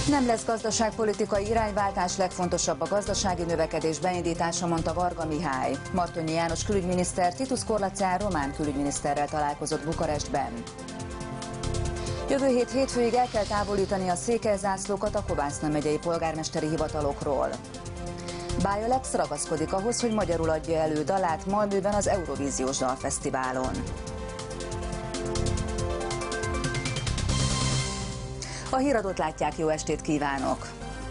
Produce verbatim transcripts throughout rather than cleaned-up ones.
Nem lesz gazdaságpolitikai irányváltás, legfontosabb a gazdasági növekedés beindítása, mondta Varga Mihály. Martonyi János külügyminiszter Titus Corlacean román külügyminiszterrel találkozott Bukarestben. Jövő hét hétfőig el kell távolítani a székelyzászlókat a Kovászna megyei polgármesteri hivatalokról. Biolex ragaszkodik ahhoz, hogy magyarul adja elő dalát Malmöben az Eurovíziós Dalfesztiválon. A híradót látják, jó estét kívánok!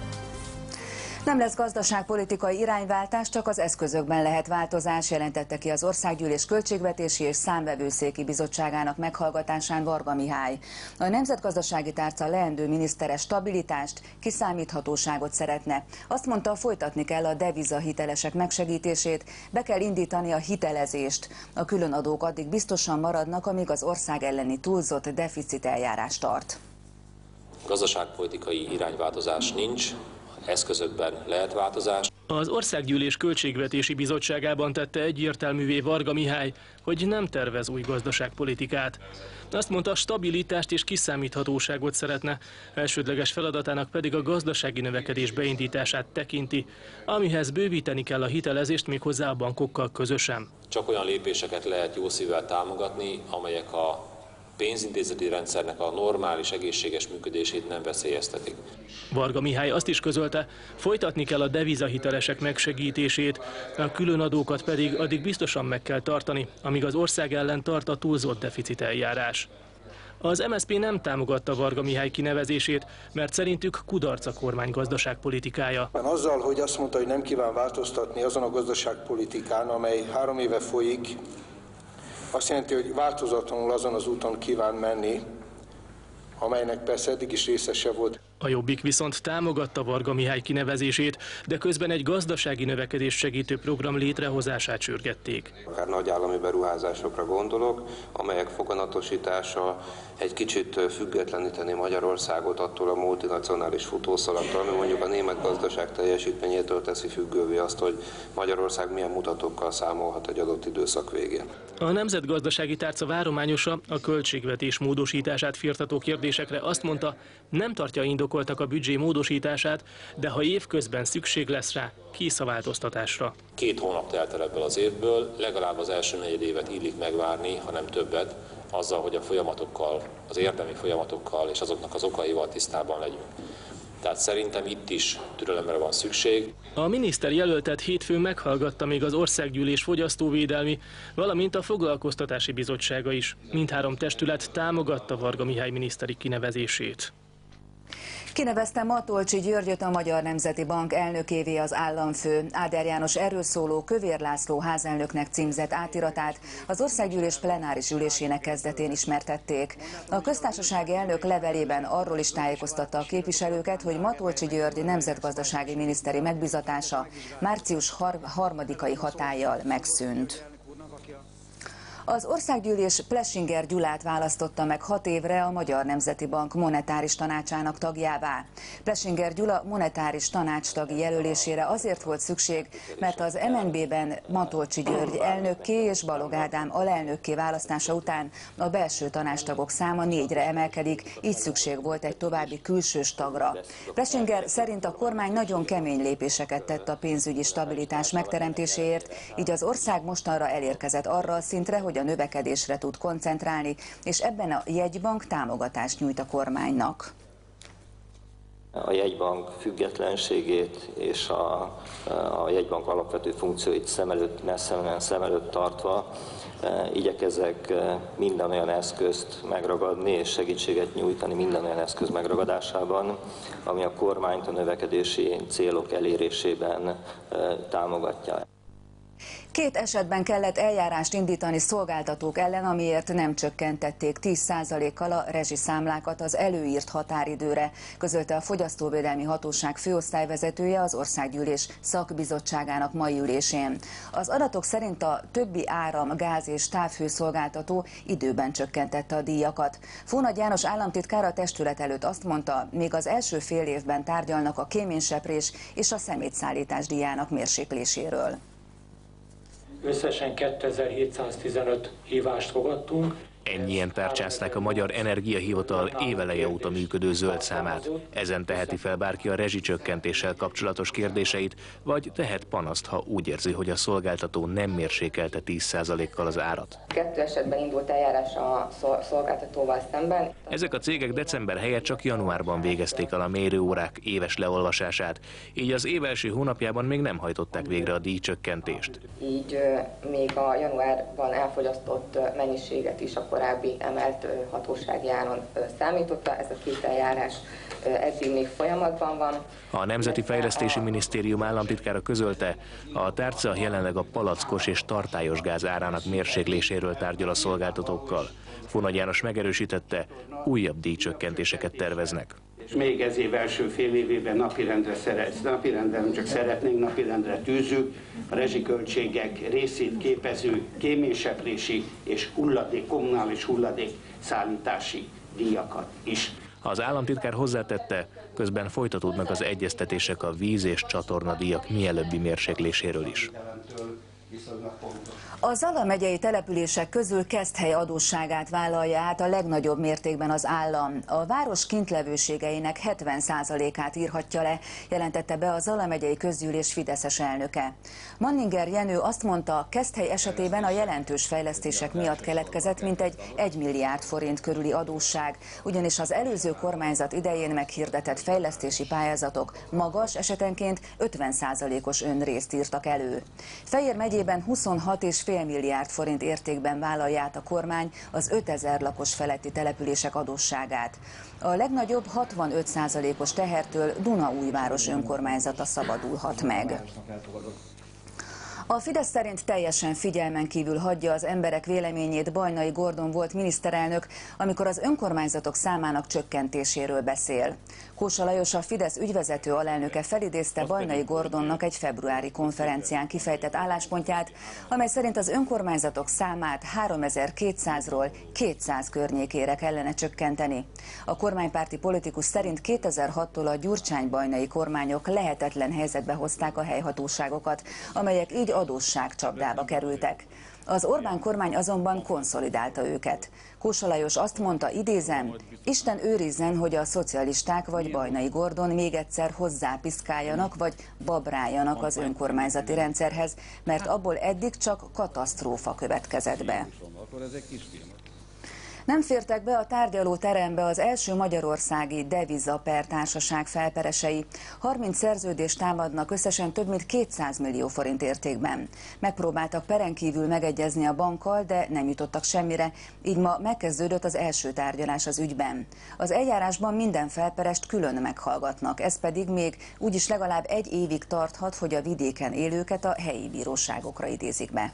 Nem lesz gazdaságpolitikai irányváltás, csak az eszközökben lehet változás, jelentette ki az Országgyűlés Költségvetési és Számvevőszéki Bizottságának meghallgatásán Varga Mihály. A nemzetgazdasági tárca leendő minisztere stabilitást, kiszámíthatóságot szeretne. Azt mondta, folytatni kell a devizahitelesek megsegítését, be kell indítani a hitelezést. A különadók addig biztosan maradnak, amíg az ország elleni túlzott deficit eljárás tart. Gazdaságpolitikai irányváltozás nincs, eszközökben lehet változás. Az Országgyűlés Költségvetési Bizottságában tette egyértelművé Varga Mihály, hogy nem tervez új gazdaságpolitikát. Azt mondta, stabilitást és kiszámíthatóságot szeretne, elsődleges feladatának pedig a gazdasági növekedés beindítását tekinti, amihez bővíteni kell a hitelezést méghozzá a bankokkal közösen. Csak olyan lépéseket lehet jó szívvel támogatni, amelyek a pénzintézeti rendszernek a normális, egészséges működését nem veszélyeztetik. Varga Mihály azt is közölte, folytatni kell a devizahitelesek megsegítését, a különadókat pedig addig biztosan meg kell tartani, amíg az ország ellen tart a túlzott deficit eljárás. Az em es zé pé nem támogatta Varga Mihály kinevezését, mert szerintük kudarc a kormány gazdaságpolitikája. Azzal, hogy azt mondta, hogy nem kíván változtatni azon a gazdaságpolitikán, amely három éve folyik, azt jelenti, hogy változatlanul azon az úton kíván menni, amelynek persze eddig is részese volt. A Jobbik viszont támogatta Varga Mihály kinevezését, de közben egy gazdasági növekedés segítő program létrehozását sürgették. Akár nagy állami beruházásokra gondolok, amelyek foganatosítása egy kicsit függetleníteni Magyarországot attól a multinacionális futószalattól, ami mondjuk a német gazdaság teljesítményétől teszi függővé azt, hogy Magyarország milyen mutatókkal számolhat egy adott időszak végén. A nemzetgazdasági tárca várományosa a költségvetés módosítását firtató kérdésekre azt mondta, nem tartja indokoltak a büdzsé módosítását, de ha évközben szükség lesz rá, kész a változtatásra. Két hónap telt el ebből az évből, legalább az első negyedévet illik megvárni, ha nem többet, azzal, hogy a folyamatokkal, az érdemi folyamatokkal és azoknak az okaival tisztában legyünk. Tehát szerintem itt is türelemre van szükség. A miniszter jelöltet hétfőn meghallgatta még az Országgyűlés Fogyasztóvédelmi, valamint a Foglalkoztatási Bizottsága is. Mindhárom testület támogatta Varga Mihály miniszteri kinevezését. Kinevezte Matolcsy Györgyöt a Magyar Nemzeti Bank elnökévé az államfő. Áder János erről szóló Kövér László házelnöknek címzett átiratát az Országgyűlés plenáris ülésének kezdetén ismertették. A köztársasági elnök levelében arról is tájékoztatta a képviselőket, hogy Matolcsy György nemzetgazdasági miniszteri megbizatása március harmadikai hatállyal megszűnt. Az Országgyűlés Plesinger Gyulát választotta meg hat évre a Magyar Nemzeti Bank monetáris tanácsának tagjává. Plesinger Gyula monetáris tanácstagi jelölésére azért volt szükség, mert az em en bé-ben Matolcsy György elnökké és Balogh Ádám alelnökké választása után a belső tanácstagok száma négyre emelkedik, így szükség volt egy további külsős tagra. Plesinger szerint a kormány nagyon kemény lépéseket tett a pénzügyi stabilitás megteremtéséért, így az ország mostanra elérkezett arra a szintre, hogy a növekedésre tud koncentrálni, és ebben a jegybank támogatást nyújt a kormánynak. A jegybank függetlenségét és a, a jegybank alapvető funkcióit szem előtt, messze szem előtt tartva igyekezek minden olyan eszközt megragadni és segítséget nyújtani minden olyan eszköz megragadásában, ami a kormányt a növekedési célok elérésében támogatja. Két esetben kellett eljárást indítani szolgáltatók ellen, amiért nem csökkentették tíz százalékkal a rezsiszámlákat az előírt határidőre, közölte a Fogyasztóvédelmi Hatóság főosztályvezetője az Országgyűlés szakbizottságának mai ülésén. Az adatok szerint a többi áram, gáz és távhőszolgáltató időben csökkentette a díjakat. Fónagy János államtitkár a testület előtt azt mondta, még az első fél évben tárgyalnak a kéményseprés és a szemétszállítás díjának mérsékléséről. Összesen kétezer-hétszáztizenöt hívást fogadtunk, Ennyien tárcsázták a Magyar Energiahivatal éveleje óta működő zöld számát. Ezen teheti fel bárki a rezsicsökkentéssel kapcsolatos kérdéseit, vagy tehet panaszt, ha úgy érzi, hogy a szolgáltató nem mérsékelte tíz százalékkal az árat. Kettő esetben indult eljárás a szolgáltatóval szemben. Ezek a cégek december helyett csak januárban végezték el a mérőórák éves leolvasását, így az év első hónapjában még nem hajtották végre a díjcsökkentést. Így még a januárban elfogyasztott mennyiséget is a korábbi emelt hatósági áron számította. Ez a két eljárás eddig még folyamatban van. A Nemzeti Fejlesztési Minisztérium államtitkára közölte, a tárca jelenleg a palackos és tartályos gáz árának mérsékléséről tárgyal a szolgáltatókkal. Funagy János megerősítette, újabb díjcsökkentéseket terveznek. Még ez év első fél évében napirendre, szeret, napirendre nem csak szeretnénk, napirendre tűzzük a rezsiköltségek részét képező kéményseprési és hulladék, kommunális hulladék szállítási díjakat is. Az államtitkár hozzátette, közben folytatódnak az egyeztetések a víz- és csatornadíjak mielőbbi mérsékléséről is. A Zala megyei települések közül Keszthely adósságát vállalja át a legnagyobb mértékben az állam. A város kintlevőségeinek hetven százalékát írhatja le, jelentette be a Zala megyei közgyűlés fideszes elnöke. Manninger Jenő azt mondta, Keszthely esetében a jelentős fejlesztések miatt keletkezett mintegy egy milliárd forint körüli adósság, ugyanis az előző kormányzat idején meghirdetett fejlesztési pályázatok magas, esetenként ötven százalékos önrészt írtak elő. Fejér megyében huszonhat egész öt milliárd forint értékben vállalja át a kormány az ötezer lakos feletti települések adósságát. A legnagyobb hatvanöt százalékos tehertől Dunaújváros önkormányzata szabadulhat meg. A Fidesz szerint teljesen figyelmen kívül hagyja az emberek véleményét Bajnai Gordon volt miniszterelnök, amikor az önkormányzatok számának csökkentéséről beszél. Kósa Lajos, a Fidesz ügyvezető alelnöke felidézte Bajnai Gordonnak egy februári konferencián kifejtett álláspontját, amely szerint az önkormányzatok számát háromezer-kétszázról kétszáz környékére kellene csökkenteni. A kormánypárti politikus szerint kétezer-hattól a Gyurcsány-Bajnai kormányok lehetetlen helyzetbe hozták a helyhatóságokat, amelyek így adósságcsapdába kerültek. Az Orbán kormány azonban konszolidálta őket. Kósa Lajos azt mondta, idézem, Isten őrizzen, hogy a szocialisták vagy Bajnai Gordon még egyszer hozzápiszkáljanak vagy babráljanak az önkormányzati rendszerhez, mert abból eddig csak katasztrófa következett be. Nem fértek be a tárgyalóterembe az első magyarországi devizaper társaság felperesei. harminc szerződést támadnak összesen több mint kétszáz millió forint értékben. Megpróbáltak peren kívül megegyezni a bankkal, de nem jutottak semmire, így ma megkezdődött az első tárgyalás az ügyben. Az eljárásban minden felperest külön meghallgatnak, ez pedig még úgyis legalább egy évig tarthat, hogy a vidéken élőket a helyi bíróságokra idézik be.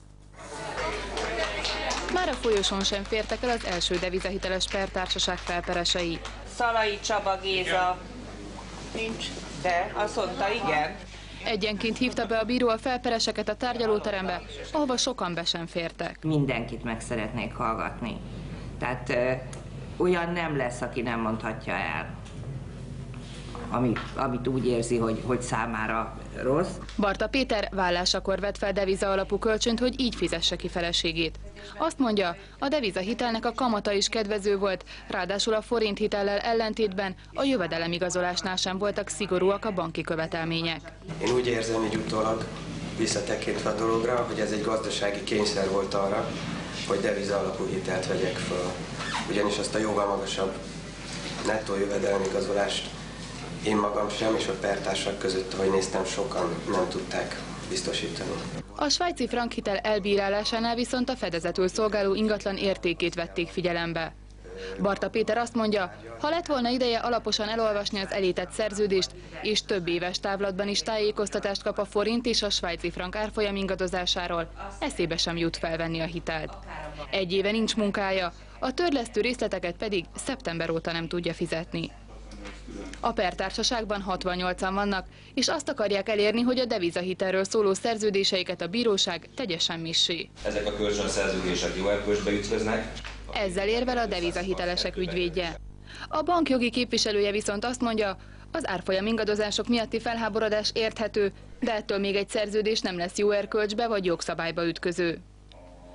Már a folyosón sem fértek el az első devizahiteles pertársaság felperesei. Szalai Csaba Géza nincs, de azt mondta, igen. Egyenként hívta be a bíró a felpereseket a tárgyalóterembe, ahova sokan be sem fértek. Mindenkit meg szeretnék hallgatni. Tehát ö, olyan nem lesz, aki nem mondhatja el, amit, amit úgy érzi, hogy, hogy számára rossz. Barta Péter vállásakor vett fel deviza alapú kölcsönt, hogy így fizesse ki feleségét. Azt mondja, a devizahitelnek a kamata is kedvező volt, ráadásul a forint hitellel ellentétben a jövedelemigazolásnál sem voltak szigorúak a banki követelmények. Én úgy érzem, hogy utólag visszatekintve a dologra, hogy ez egy gazdasági kényszer volt arra, hogy deviza alapú hitelt vegyek föl. Ugyanis azt a jóval magasabb nettó jövedelemigazolást én magam sem, és a pertársak között, ahogy néztem, sokan nem tudták biztosítani. A svájci frankhitel elbírálásánál viszont a fedezetül szolgáló ingatlan értékét vették figyelembe. Barta Péter azt mondja, ha lett volna ideje alaposan elolvasni az elített szerződést, és több éves távlatban is tájékoztatást kap a forint és a svájci frank árfolyam ingadozásáról, eszébe sem jut felvenni a hitelt. Egy éve nincs munkája, a törlesztő részleteket pedig szeptember óta nem tudja fizetni. A pertársaságban hatvannyolcan vannak, és azt akarják elérni, hogy a devizahitelről szóló szerződéseiket a bíróság tegye semmissé. Ezek a kölcsönszerződések jó erkölcsbe ütköznek. Ezzel érvel a devizahitelesek ügyvédje. A bank jogi képviselője viszont azt mondja, az árfolyam ingadozások miatti felháborodás érthető, de ettől még egy szerződés nem lesz jó erkölcsbe vagy jogszabályba ütköző.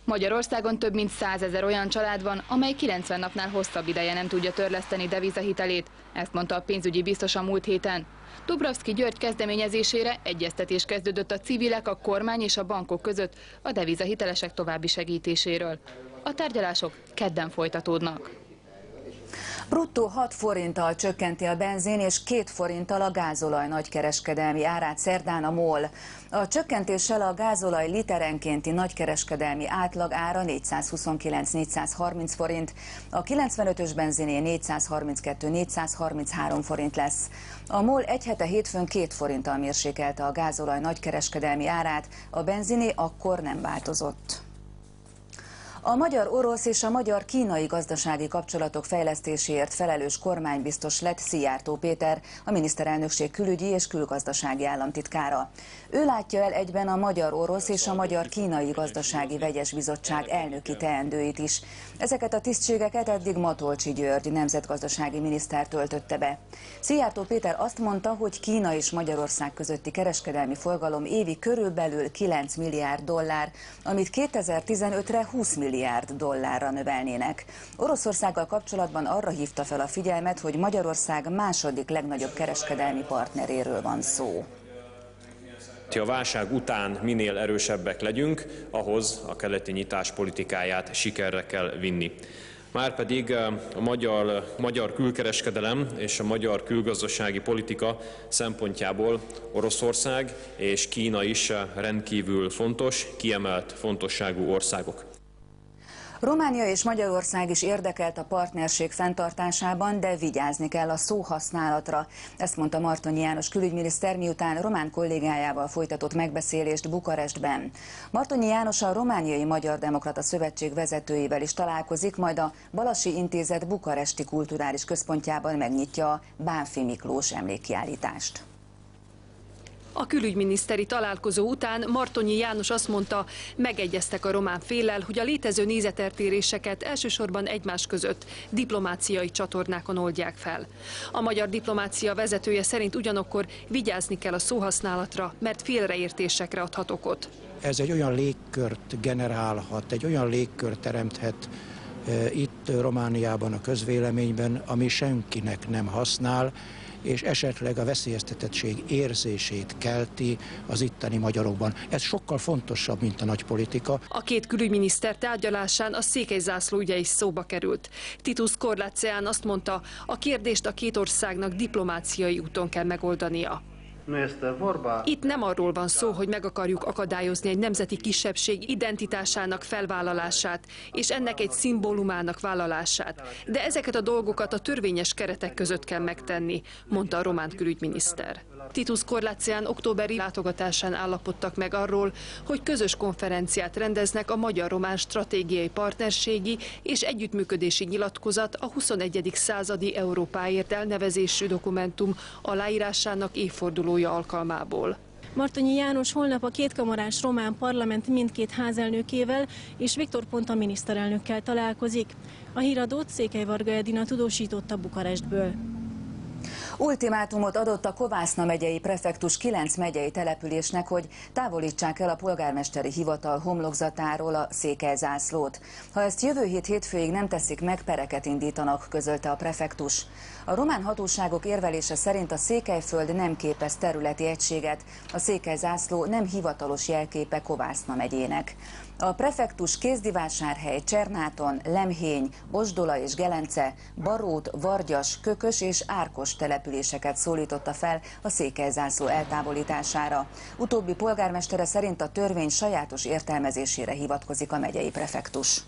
Magyarországon több mint százezer olyan család van, amely kilencven napnál hosszabb ideje nem tudja törleszteni devizahitelét. Ezt mondta a pénzügyi biztos a múlt héten. Dubravszky György kezdeményezésére egyeztetés kezdődött a civilek, a kormány és a bankok között a devizahitelesek további segítéséről. A tárgyalások kedden folytatódnak. Bruttó hat forinttal csökkenti a benzin és két forinttal a gázolaj nagykereskedelmi árát szerdán a MOL. A csökkentéssel a gázolaj literenkénti nagykereskedelmi átlag ára négyszázhuszonkilenc négyszázharminc forint, a kilencvenötös benziné négyszázharminckettő négyszázharminchárom forint lesz. A MOL egy hete hétfőn két forinttal mérsékelte a gázolaj nagykereskedelmi árát, a benziné akkor nem változott. A magyar-orosz és a magyar-kínai gazdasági kapcsolatok fejlesztéséért felelős kormánybiztos lett Szijjártó Péter, a miniszterelnökség külügyi és külgazdasági államtitkára. Ő látja el egyben a magyar-orosz és a magyar-kínai gazdasági vegyes bizottság elnöki teendőit is. Ezeket a tisztségeket eddig Matolcsy György nemzetgazdasági miniszter töltötte be. Szijjártó Péter azt mondta, hogy Kína és Magyarország közötti kereskedelmi forgalom évi körülbelül kilenc milliárd dollár, amit kétezer-tizenötre húsz milliárd dollárra növelnének. Oroszországgal kapcsolatban arra hívta fel a figyelmet, hogy Magyarország második legnagyobb kereskedelmi partneréről van szó. Ha a válság után minél erősebbek legyünk, ahhoz a keleti nyitás politikáját sikerre kell vinni. Márpedig a magyar, magyar külkereskedelem és a magyar külgazdasági politika szempontjából Oroszország és Kína is rendkívül fontos, kiemelt fontosságú országok. Románia és Magyarország is érdekelt a partnerség fenntartásában, de vigyázni kell a szóhasználatra. Ezt mondta Martonyi János külügyminiszter, miután román kollégájával folytatott megbeszélést Bukarestben. Martonyi János a Romániai Magyar Demokrata Szövetség vezetőivel is találkozik, majd a Balassi Intézet bukaresti kulturális központjában megnyitja a Bánffy Miklós emlékkiállítást. A külügyminiszteri találkozó után Martonyi János azt mondta, megegyeztek a román féllel, hogy a létező nézeteltéréseket elsősorban egymás között diplomáciai csatornákon oldják fel. A magyar diplomácia vezetője szerint ugyanakkor vigyázni kell a szóhasználatra, mert félreértésekre adhat okot. Ez egy olyan légkört generálhat, egy olyan légkört teremthet e, itt Romániában a közvéleményben, ami senkinek nem használ, és esetleg a veszélyeztetettség érzését kelti az itteni magyarokban. Ez sokkal fontosabb, mint a nagy politika. A két külügyminiszter tárgyalásán a székelyzászló ügye is szóba került. Titus Korlátzeán azt mondta, a kérdést a két országnak diplomáciai úton kell megoldania. Itt nem arról van szó, hogy meg akarjuk akadályozni egy nemzeti kisebbség identitásának felvállalását, és ennek egy szimbólumának vállalását. De ezeket a dolgokat a törvényes keretek között kell megtenni, mondta a román külügyminiszter. Titus Korlátzeán októberi látogatásán állapodtak meg arról, hogy közös konferenciát rendeznek a magyar-román stratégiai partnerségi és együttműködési nyilatkozat a huszonegyedik századi Európáért elnevezésű dokumentum aláírásának évfordulója alkalmából. Martonyi János holnap a kétkamarás román parlament mindkét házelnökével és Viktor Ponta miniszterelnökkel találkozik. A híradót Székely Varga Edina tudósította Bukarestből. Ultimátumot adott a Kovászna megyei prefektus kilenc megyei településnek, hogy távolítsák el a polgármesteri hivatal homlokzatáról a székelyzászlót. Ha ezt jövő hét hétfőig nem teszik meg, pereket indítanak, közölte a prefektus. A román hatóságok érvelése szerint a Székelyföld nem képez területi egységet, a székelyzászló nem hivatalos jelképe Kovászna megyének. A prefektus Kézdivásárhely, Csernáton, Lemhény, Osdola és Gelence, Barót, Vargyas, Kökös és Árkos településeket szólította fel a székelyzászló eltávolítására. Utóbbi polgármestere szerint a törvény sajátos értelmezésére hivatkozik a megyei prefektus.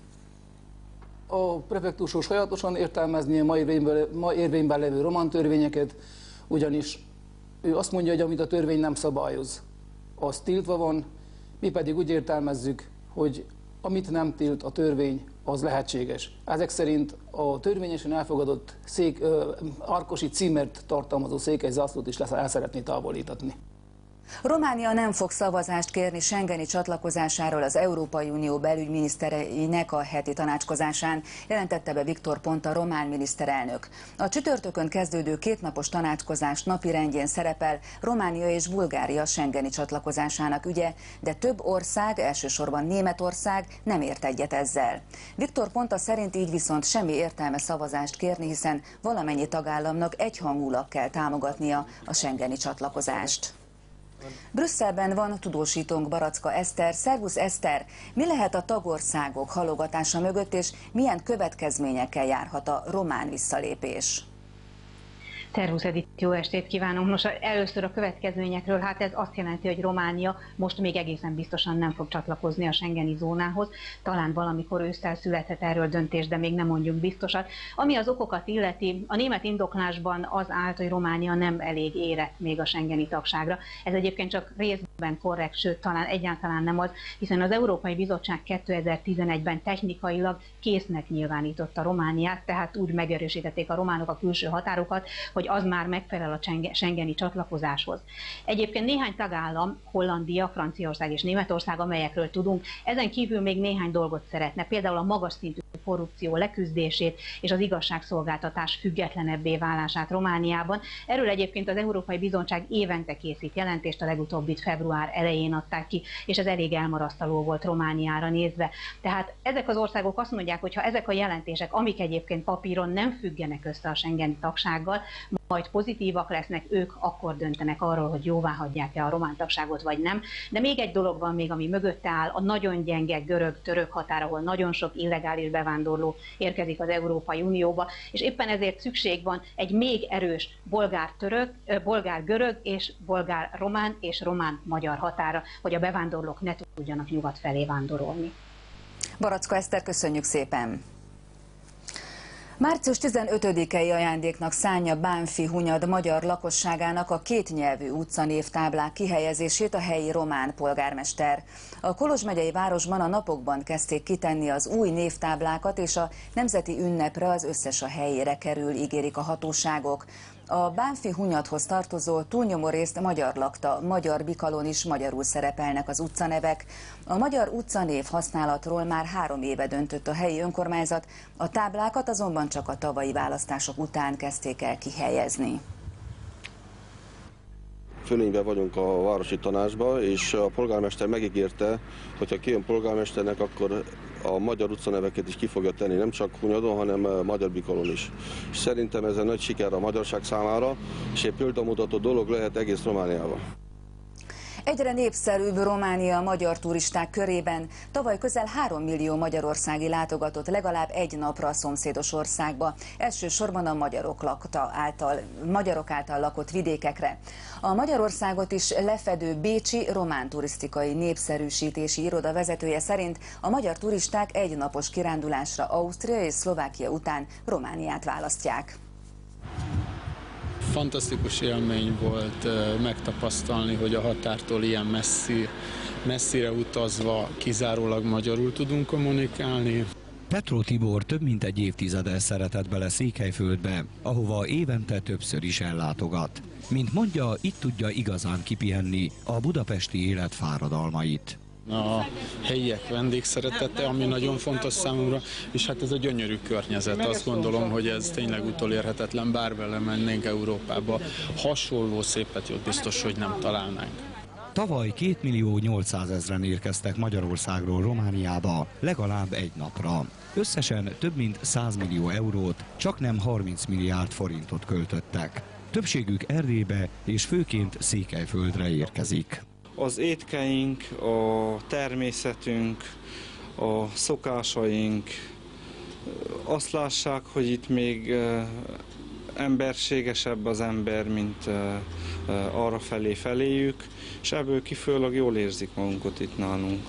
A prefektusról sajátosan értelmezni a ma érvényben, ma érvényben levő román törvényeket, ugyanis ő azt mondja, hogy amit a törvény nem szabályoz, az tiltva van, mi pedig úgy értelmezzük, hogy amit nem tilt a törvény, az lehetséges. Ezek szerint a törvényesen elfogadott szék, ö, Árkosi címert tartalmazó székelyzászlót is lesz, el szeretné távolítani. Románia nem fog szavazást kérni schengeni csatlakozásáról az Európai Unió belügyminisztereinek a heti tanácskozásán, jelentette be Viktor Ponta román miniszterelnök. A csütörtökön kezdődő kétnapos tanácskozás napirendjén szerepel Románia és Bulgária schengeni csatlakozásának ügye, de több ország, elsősorban Németország nem ért egyet ezzel. Viktor Ponta szerint így viszont semmi értelme szavazást kérni, hiszen valamennyi tagállamnak egyhangulag kell támogatnia a schengeni csatlakozást. Brüsszelben van tudósítónk Baracka Eszter. Szervusz Eszter! Mi lehet a tagországok halogatása mögött, és milyen következményekkel járhat a román visszalépés? Szervusz Edith, jó estét kívánunk! Nos, először a következményekről, hát ez azt jelenti, hogy Románia most még egészen biztosan nem fog csatlakozni a schengeni zónához. Talán valamikor ősszel születhet erről döntés, de még nem mondjuk biztosat. Ami az okokat illeti, a német indoklásban az állt, hogy Románia nem elég érett még a schengeni tagságra. Ez egyébként csak részben korrekt, sőt talán egyáltalán nem az, hiszen az Európai Bizottság kétezer-tizenegyben technikailag késznek nyilvánította Romániát, tehát úgy megerősítették a románok a külső határokat, hogy az már megfelel a schengeni csatlakozáshoz. Egyébként néhány tagállam, Hollandia, Franciaország és Németország, amelyekről tudunk, ezen kívül még néhány dolgot szeretne, például a magas szintű korrupció leküzdését és az igazságszolgáltatás függetlenebbé válását Romániában. Erről egyébként az Európai Bizottság évente készít jelentést, a legutóbbit február elején adták ki, és ez elég elmarasztaló volt Romániára nézve. Tehát ezek az országok azt mondják, hogy ha ezek a jelentések, amik egyébként papíron nem függenek össze a schengeni tagsággal, majd pozitívak lesznek, ők akkor döntenek arról, hogy jóvá hagyják-e a román tagságot, vagy nem. De még egy dolog van még, ami mögötte áll, a nagyon gyenge görög-török határ, ahol nagyon sok illegális bevándorló érkezik az Európai Unióba, és éppen ezért szükség van egy még erős bolgár-török, bolgár-görög és bolgár-román és román-magyar határa, hogy a bevándorlók ne tudjanak nyugat felé vándorolni. Baracka Eszter, köszönjük szépen! március tizenötödikei ajándéknak szánja Bánffy-Hunyad magyar lakosságának a kétnyelvű utcanévtáblák kihelyezését a helyi román polgármester. A Kolozs megyei városban a napokban kezdték kitenni az új névtáblákat, és a nemzeti ünnepre az összes a helyére kerül, ígérik a hatóságok. A Bánffy-Hunyadhoz tartozó túlnyomó részt magyar lakta, Magyar Bikalon is magyarul szerepelnek az utcanevek. A magyar utcanév használatról már három éve döntött a helyi önkormányzat, a táblákat azonban csak a tavalyi választások után kezdték el kihelyezni. Fölényben vagyunk a városi tanácsban, és a polgármester megígérte, hogy ha kijön polgármesternek, akkor a magyar utcaneveket is ki fogja tenni, nem csak Hunyadon, hanem Magyar Bikalon is. És szerintem ez egy nagy siker a magyarság számára, és egy példamutató dolog lehet egész Romániában. Egyre népszerűbb Románia a magyar turisták körében. Tavaly közel három millió magyarországi látogatott legalább egy napra a szomszédos országba, elsősorban a magyarok, lakta által, magyarok által lakott vidékekre. A Magyarországot is lefedő bécsi román turisztikai népszerűsítési iroda vezetője szerint a magyar turisták egy napos kirándulásra Ausztria és Szlovákia után Romániát választják. Fantasztikus élmény volt megtapasztalni, hogy a határtól ilyen messzi, messzire utazva kizárólag magyarul tudunk kommunikálni. Petró Tibor több mint egy évtizede szeretett bele Székelyföldbe, ahova évente többször is ellátogat. Mint mondja, itt tudja igazán kipihenni a budapesti élet fáradalmait. A helyiek vendégszeretete, ami nagyon fontos számomra, és hát ez a gyönyörű környezet. Azt gondolom, hogy ez tényleg utolérhetetlen, bár vele mennénk Európába. Hasonló szépet jót biztos, hogy nem találnánk. Tavaly két millió nyolcszázezren érkeztek Magyarországról Romániába legalább egy napra. Összesen több mint száz millió eurót, csaknem harminc milliárd forintot költöttek. Többségük Erdélybe és főként Székelyföldre érkezik. Az étkeink, a természetünk, a szokásaink azt lássák, hogy itt még emberségesebb az ember, mint arra felé feléjük, és ebből kifolyólag jól érzik magunkat itt nálunk.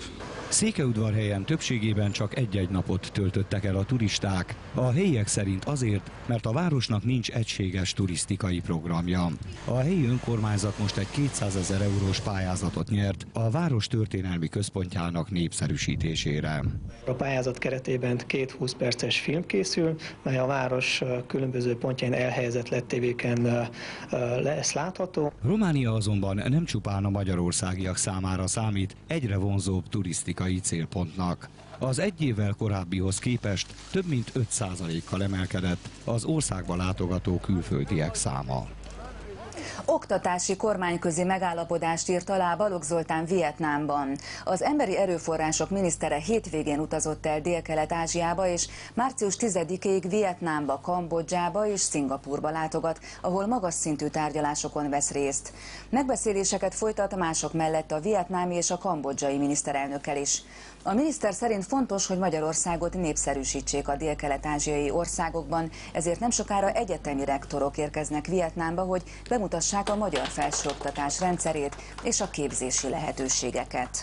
Székelyudvarhelyen többségében csak egy-egy napot töltöttek el a turisták. A helyiek szerint azért, mert a városnak nincs egységes turisztikai programja. A helyi önkormányzat most egy kétszázezer eurós pályázatot nyert a város történelmi központjának népszerűsítésére. A pályázat keretében két húsz perces film készül, mely a város különböző pontjain elhelyezett lettévéken lesz látható. Románia azonban nem csupán a magyarországiak számára számít egyre vonzóbb turisztikai célpontnak. Az egy évvel korábbihoz képest több mint öt százalékkal emelkedett az országba látogató külföldiek száma. Oktatási kormányközi megállapodást írt alá Balogh Zoltán Vietnámban. Az emberi erőforrások minisztere hétvégén utazott el Délkelet-Ázsiába, és március tizedikéig Vietnámba, Kambodzsába és Szingapúrba látogat, ahol magas szintű tárgyalásokon vesz részt. Megbeszéléseket folytat mások mellett a vietnámi és a kambodzsai miniszterelnökkel is. A miniszter szerint fontos, hogy Magyarországot népszerűsítsék a délkelet-ázsiai országokban, ezért nem sokára egyetemi rektorok érkeznek Vietnámba, hogy bemutassák a magyar felsőoktatás rendszerét és a képzési lehetőségeket.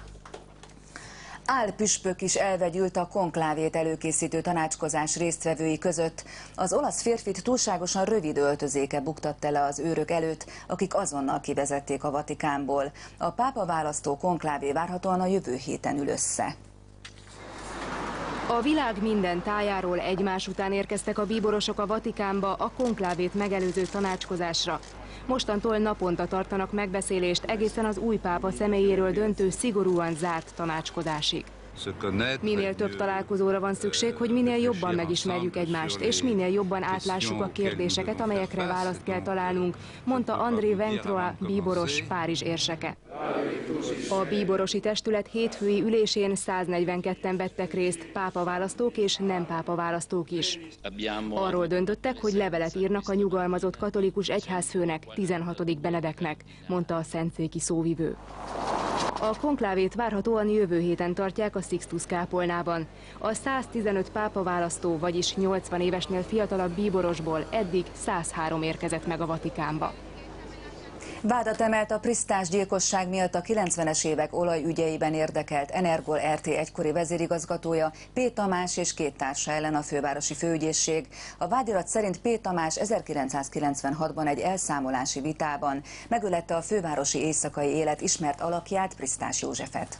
Álpüspök is elvegyült a konklávét előkészítő tanácskozás résztvevői között. Az olasz férfit túlságosan rövid öltözéke buktatta le az őrök előtt, akik azonnal kivezették a Vatikánból. A pápa választó konklávé várhatóan a jövő héten ül össze. A világ minden tájáról egymás után érkeztek a bíborosok a Vatikánba a konklávét megelőző tanácskozásra. Mostantól naponta tartanak megbeszélést egészen az új pápa személyéről döntő szigorúan zárt tanácskozásig. Minél több találkozóra van szükség, hogy minél jobban megismerjük egymást, és minél jobban átlássuk a kérdéseket, amelyekre választ kell találnunk, mondta André Ventroa bíboros Párizs érseke. A bíborosi testület hétfői ülésén száznegyvenketten vettek részt, pápaválasztók és nem pápaválasztók is. Arról döntöttek, hogy levelet írnak a nyugalmazott katolikus egyházfőnek, tizenhatodik Benedeknek, mondta a szentszéki szóvivő. A konklávét várhatóan jövő héten tartják a Sixtus kápolnában. A száztizenöt pápaválasztó, vagyis nyolcvan évesnél fiatalabb bíborosból eddig százhárom érkezett meg a Vatikánba. Vádat emelt a Prisztás gyilkosság miatt a kilencvenes évek olajügyeiben érdekelt Energol er té egykori vezérigazgatója, P. Tamás és két társa ellen a fővárosi főügyészség. A vádirat szerint P. Tamás ezerkilencszázkilencvenhatban egy elszámolási vitában megölette a fővárosi éjszakai élet ismert alakját, Prisztás Józsefet.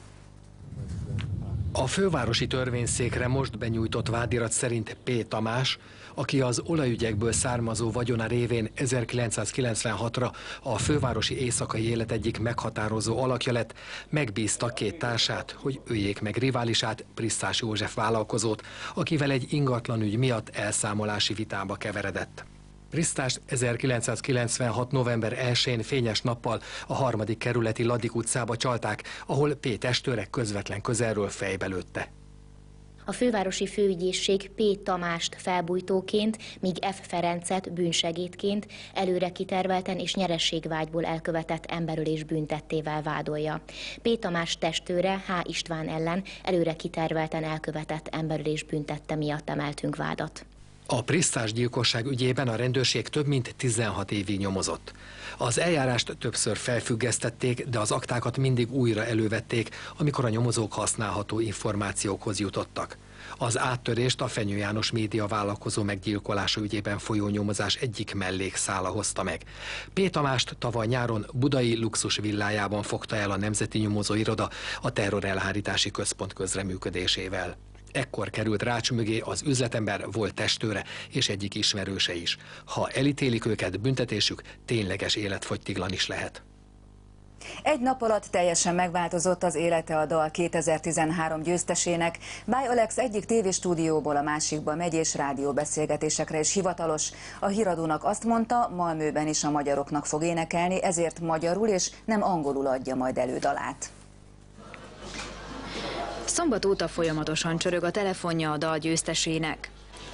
A fővárosi törvényszékre most benyújtott vádirat szerint P. Tamás, aki az olajügyekből származó vagyona révén ezerkilencszázkilencvenhatra a fővárosi éjszakai élet egyik meghatározó alakja lett, megbízta két társát, hogy öljék meg riválisát, Prisztás József vállalkozót, akivel egy ingatlanügy miatt elszámolási vitába keveredett. Prisztást ezerkilencszázkilencvenhat november elsején fényes nappal a harmadik kerületi Ladik utcába csalták, ahol P. testőre közvetlen közelről fejbe lőtte. A fővárosi főügyészség P. Tamást felbújtóként, míg F. Ferencet bűnsegédként előre kitervelten és nyerességvágyból elkövetett emberölés bűntettével vádolja. P. Tamás testőre H. István ellen előre kitervelten elkövetett emberölés büntette miatt emeltünk vádat. A Prisztás gyilkosság ügyében a rendőrség több mint tizenhat évig nyomozott. Az eljárást többször felfüggesztették, de az aktákat mindig újra elővették, amikor a nyomozók használható információkhoz jutottak. Az áttörést a Fenyő János média vállalkozó meggyilkolása ügyében folyó nyomozás egyik mellékszála hozta meg. P. Tamást tavaly nyáron budai luxus villájában fogta el a Nemzeti Nyomozóiroda a terrorelhárítási központ közreműködésével. Ekkor került rács mögé az üzletember volt testőre és egyik ismerőse is. Ha elítélik őket, büntetésük tényleges életfogytiglan is lehet. Egy nap alatt teljesen megváltozott az élete a dal kétezer-tizenhárom győztesének. Báj Alex egyik tévéstúdióból a másikba megy és rádióbeszélgetésekre is hivatalos. A híradónak azt mondta, Malmöben is a magyaroknak fog énekelni, ezért magyarul és nem angolul adja majd elő dalát. Szombat óta folyamatosan csörög a telefonja a dal győztesének.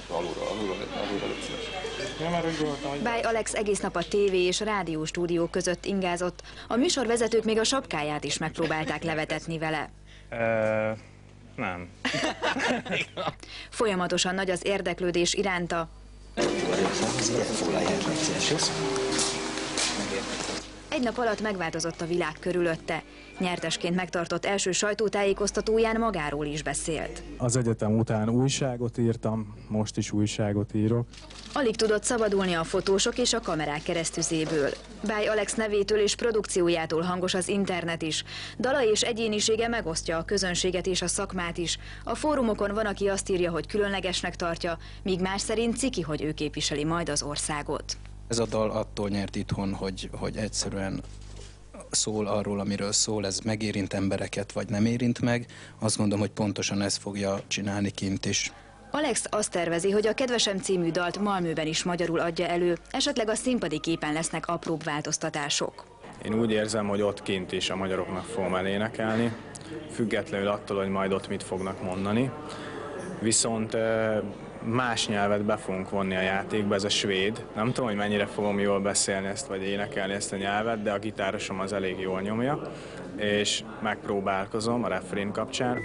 Báj Alex egész nap a tévé és rádió stúdió között ingázott. A műsorvezetők még a sapkáját is megpróbálták levetetni vele. Uh, nem. Folyamatosan nagy az érdeklődés iránta. Egy nap alatt megváltozott a világ körülötte. Nyertesként megtartott első sajtótájékoztatóján magáról is beszélt. Az egyetem után újságot írtam, most is újságot írok. Alig tudott szabadulni a fotósok és a kamerák keresztüzéből. Báj Alex nevétől és produkciójától hangos az internet is. Dala és egyénisége megosztja a közönséget és a szakmát is. A fórumokon van, aki azt írja, hogy különlegesnek tartja, míg más szerint ciki, hogy ő képviseli majd az országot. Ez a dal attól nyert itthon, hogy, hogy egyszerűen szól arról, amiről szól, ez megérint embereket, vagy nem érint meg. Azt gondolom, hogy pontosan ezt fogja csinálni kint is. Alex azt tervezi, hogy a Kedvesem című dalt Malmöben is magyarul adja elő, esetleg a színpadi képen lesznek apróbb változtatások. Én úgy érzem, hogy ott kint is a magyaroknak fogom elénekelni, függetlenül attól, hogy majd ott mit fognak mondani. Viszont más nyelvet be fogunk vonni a játékba, ez a svéd. Nem tudom, hogy mennyire fogom jól beszélni ezt, vagy énekelni ezt a nyelvet, de a gitárosom az elég jól nyomja, és megpróbálkozom a refrén kapcsán.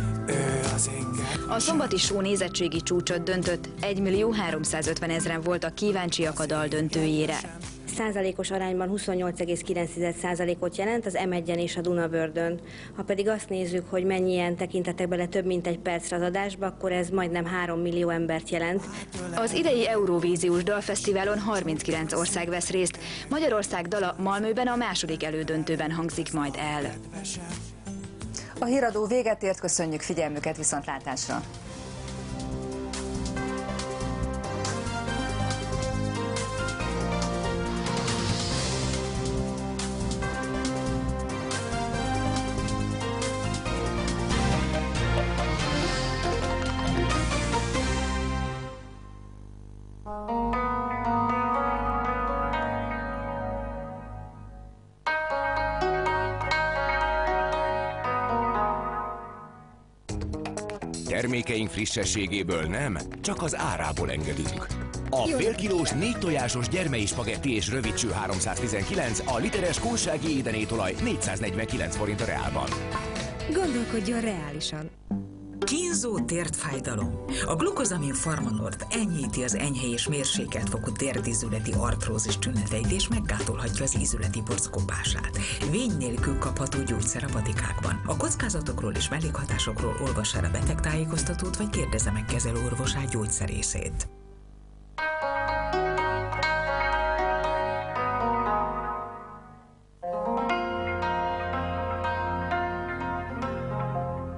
A szombati show nézettségi csúcsot döntött, egymillió háromszázötven ezren voltak kíváncsiak a dal döntőjére. Százalékos arányban huszonnyolc egész kilenc százalékot jelent az em egyen és a Dunabördön. Ha pedig azt nézzük, hogy mennyien tekintettek bele több mint egy percre az adásba, akkor ez majdnem három millió embert jelent. Az idei Eurovíziós Dalfesztiválon harminckilenc ország vesz részt. Magyarország dala Malmöben a második elődöntőben hangzik majd el. A híradó véget ért, köszönjük figyelmüket, viszontlátásra! Termékeink frissességéből nem, csak az árából engedünk. A félkilós, négy tojásos gyermei spagetti és rövidcső háromszáztizenkilenc, a literes kóssági édenétolaj négyszáznegyvenkilenc forint a Reálban. Gondolkodjon reálisan. Kínzó térdfájdalom. A glukozamin Farmanord enyhíti az enyhe és mérsékelt fokú térdízületi artrózis tüneteit és meggátolhatja az ízületi bockópását. Vény nélkül kapható gyógyszer a patikákban. A kockázatokról és mellékhatásokról olvassa a betegtájékoztatót, vagy kérdezze meg kezelőorvosát, gyógyszerészét.